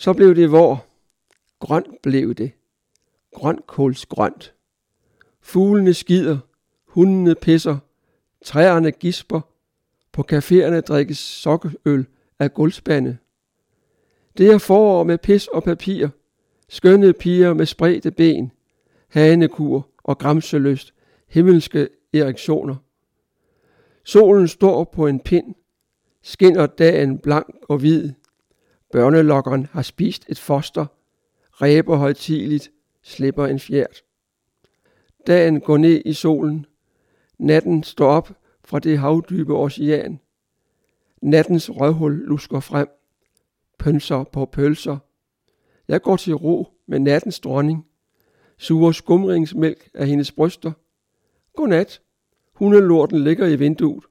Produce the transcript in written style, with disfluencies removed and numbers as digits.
Så blev det vår. Grønt blev det. Grønkålsgrønt. Fuglene skider, hundene pisser, træerne gisper, på caféerne drikkes sokkeøl af gulvspande. Det er forår med pis og papir, skønne piger med spredte ben, hanekur og gramselyst, himmelske erektioner. Solen står på en pind, skinner dagen blank og hvid. Børnelokkeren har spist et foster, ræber højtideligt, slipper en fjert. Dagen går ned i solen. Natten står op fra det havdybe ocean. Nattens røvhul lusker frem. Pølser på pølser. Jeg går til ro med nattens dronning. Suger skumringsmælk af hendes bryster. Godnat. Hundelorten ligger i vinduet.